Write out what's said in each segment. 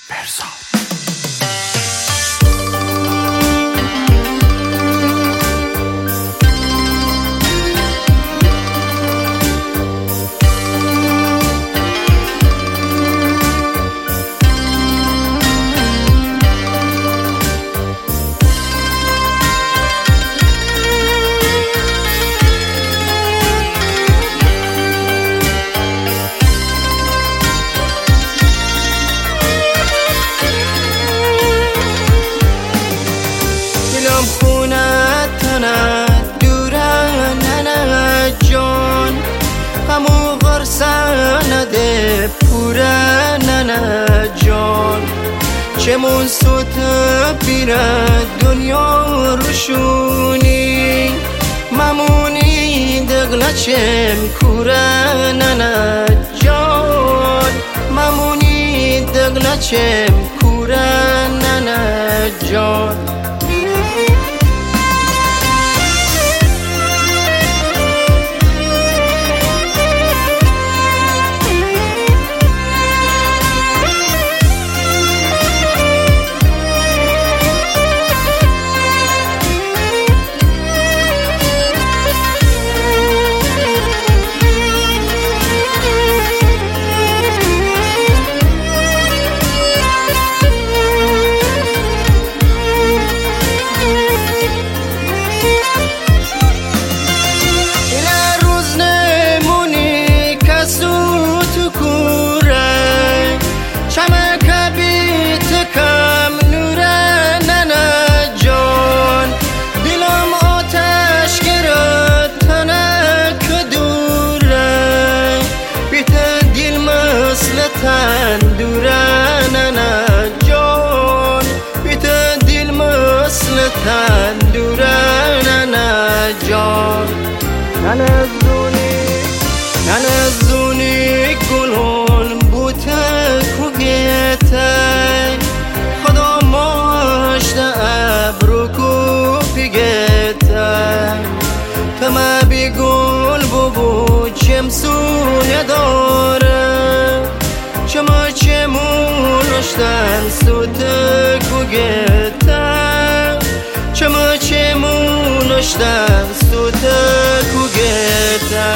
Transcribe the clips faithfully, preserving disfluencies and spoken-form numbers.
خونت تنت دوره ننه جان همو غرسنده پوره ننه جان چمون سوت بیره دنیا روشونی ممونی دقله چم کوره ننه جان ممونی دقله چم کوره ننه جان تندوره ننه جان بیت دل مثل تندوره ننه جان ننه زونی ننه زونی گلون بوته کوگیته خدا ماشته ابرو کو پیگیته تمه بی گل ببو چمسونه داره شما چمونشتن سوت کوگیته شما چمونشتن سوت کوگیته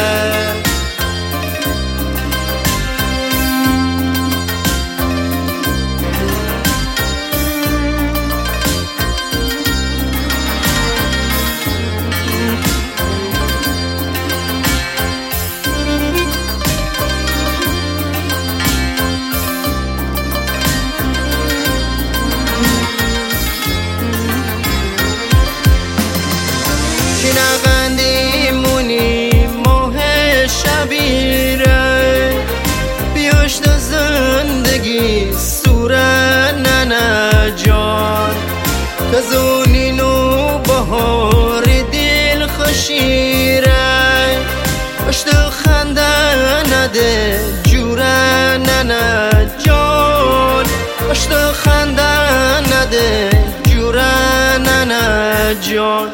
نغندی مونی ماه شبیره بیاشت زندگی سوره ننه جان تزونین و بهار دل خشیره اشت خنده نده جوره ننه جان اشت خنده نده جوره ننه جان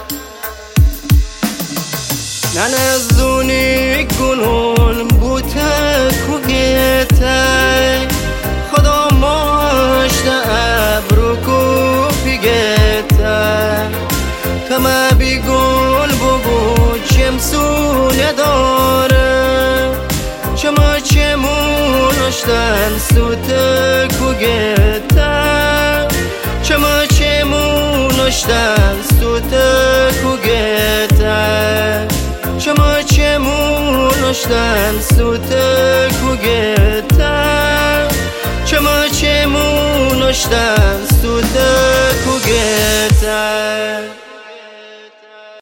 ننه زونی گلون بوته کوگیته خدا ماشته ابرو کو پیگیته تمه بی گل ببو چمسونه داره شما چمونشتن سوت کوگیته شما چمونشتن سوت کوگیته شما چمونشتن سوت کوگیته شما چمونشتن سوت کوگیته